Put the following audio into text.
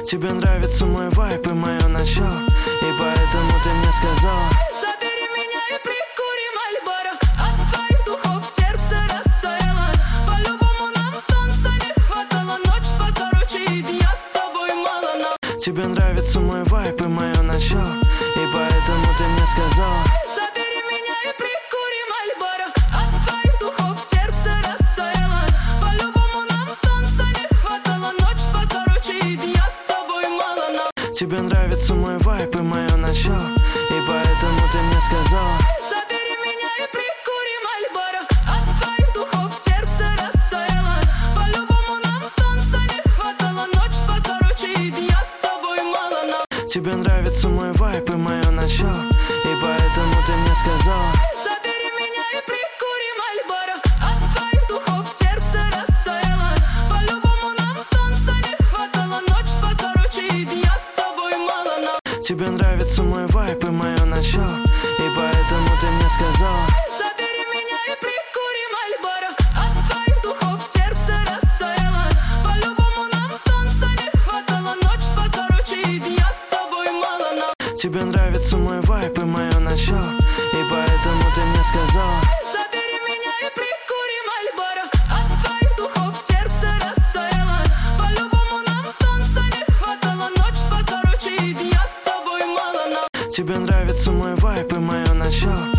Тебе нравится мой вайб и мое начало, и поэтому ты мне сказала: забери меня и прикурим Мальборо. От твоих духов сердце растаяло. По-любому нам солнца не хватало. Ночь покороче и дня с тобой мало. Но тебе нравится мой вайб и мое начало, и поэтому ты мне сказала: забери меня и прикурим Мальборо. От твоих духов сердце растаяло. По-любому нам солнца не хватало. Ночь покороче и дня с тобой мало. Но тебе нравится мой вайб и мое начало, и поэтому ты мне сказала: забери меня и прикурим Мальборо. От твоих духов сердце растаяло. По-любому нам солнца не хватало. Ночь покороче и дня с тобой мало. Но тебе нравится мой вайб и мое начало, и поэтому ты мне сказала: забери меня и прикурим Мальборо. От твоих духов сердце растаяло. По-любому нам солнца не хватало. Ночь покороче и дня с тобой мало. Но тебе нравится мой вайб и мое начало, и поэтому ты мне сказала: забери меня и прикурим Мальборо. От твоих духов сердце растаяло. По-любому нам солнца не хватало. Ночь покороче и дня с тобой мало. Но тебе нравится мой вайб и мое начало, и поэтому ты мне сказала: забери меня и прикурим Мальборо. От твоих духов сердце растаяло. По-любому нам солнца не хватало. Ночь покороче и дня с тобой мало. Но тебе нравится мой вайб и мое начало,